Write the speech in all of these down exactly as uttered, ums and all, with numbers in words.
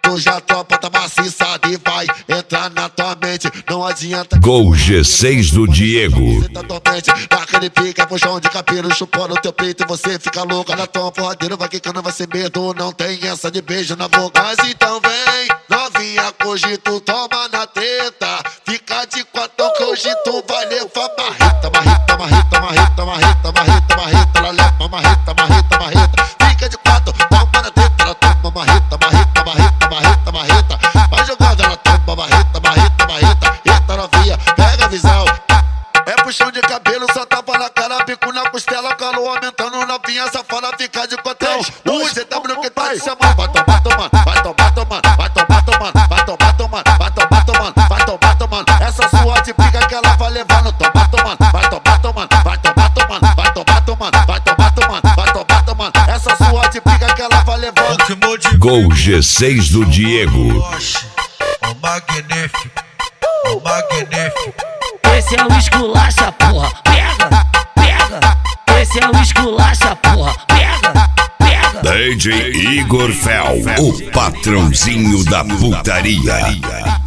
Tu já tropa, tá maciçada e vai entrar na tua mente. Não adianta. Gol G seis do Diego. Você tá dormente, dá aquele pica, puxão de cabelo, chupando o teu peito e você fica louca na tua porradeira. Vai quicando, vai sem medo, não tem essa de beijo na boca. Mas então vem, novinha, hoje tu toma na treta. Fica de quatro que hoje tu vai levar marreta, marreta, marreta, marreta, marreta, marreta, marreta. Ela leva marreta, marreta, marreta. Fica de quatro, toma na treta. Ela toma marreta, marreta, marreta, marreta, marreta. Vai jogando, ela toma marreta, marreta, marreta. Eita novinha, pega a visão. É puxão de cabelo, só tapa na cara, bico na costela, calor aumentando, novinha safada, fica de cotão. O G W que tá te chamando, vai tomar, tomando, vai tomar, tomando, vai tomar, tomando, vai tomar, tomando, vai tomar, tomando, vai tomar, tomando. Essa sua de pica que ela vai levar no tomar, tomando, vai tomar, tomando, vai tomar, tomando, vai tomar, tomando, vai tomar, tomando, vai tomar, tomando. Essa sua de pica que ela vai levar. Gol G seis do Diego. O magnífico, o magnífico. Esse é o esculacha, porra, pega, pega. Esse é o esculacha, porra, pega, pega. D J Igor Fel, o patrãozinho da putaria.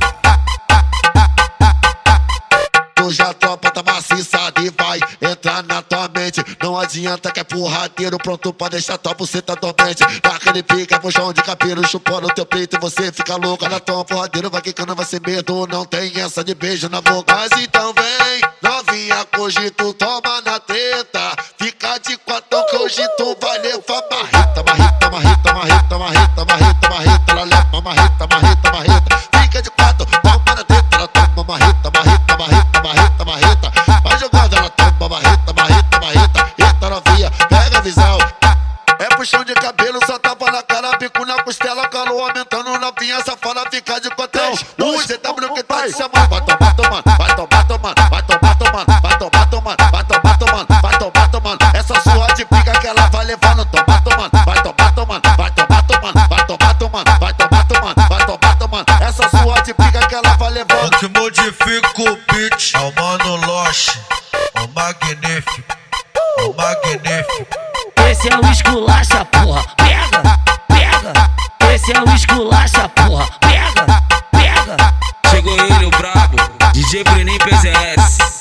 Tu já tropa, tá maciçada e vai entrar na tua mente. Não adianta que é porradeiro, pronto pra deixar tua buceta dormente. Dá aquele pica, puxão de cabelo, chupando o teu peito e você fica louca na tua porradeira. Vai quicando, vai sem medo, não tem essa de beijo na boca. Mas então vem, novinha, hoje tu toma na treta. Fica de quatro que hoje tu vai levar marreta, marreta, marreta, marreta, marreta, marreta, marreta. Ela leva marreta, marreta, marreta. Fica de quatro, toma na treta. Ela toma marreta, marreta, marreta, marreta, marreta. Vai jogando, ela toma marreta, marreta, marreta. Eita novinha, pega a visão. É puxão de cabelo, só tapa na cara, bico na costela, calor aumentando, novinha safada, fica de cotão. O G W que tá te chamando, vai tomar, tomando, vai tomar, tomando, vai tomar, tomando, vai tomar, tomando, vai tomar, tomando, vai tomar, tomando. Essa sua de pica que ela vai levar no tomar, tomando, vai tomar, tomando, vai tomar, tomando, vai tomar, tomando, vai tomar, tomando, vai tomar, tomando. Essa sua de pica que ela vai levar. O que modifica o beat é o Mano Loche, o magnífico, o magnífico. Esse é o esculacha, porra, pega, pega. Esse é o esculacha, porra, pega, pega. Chegou ele, o brabo, D J Bruninho P Z S.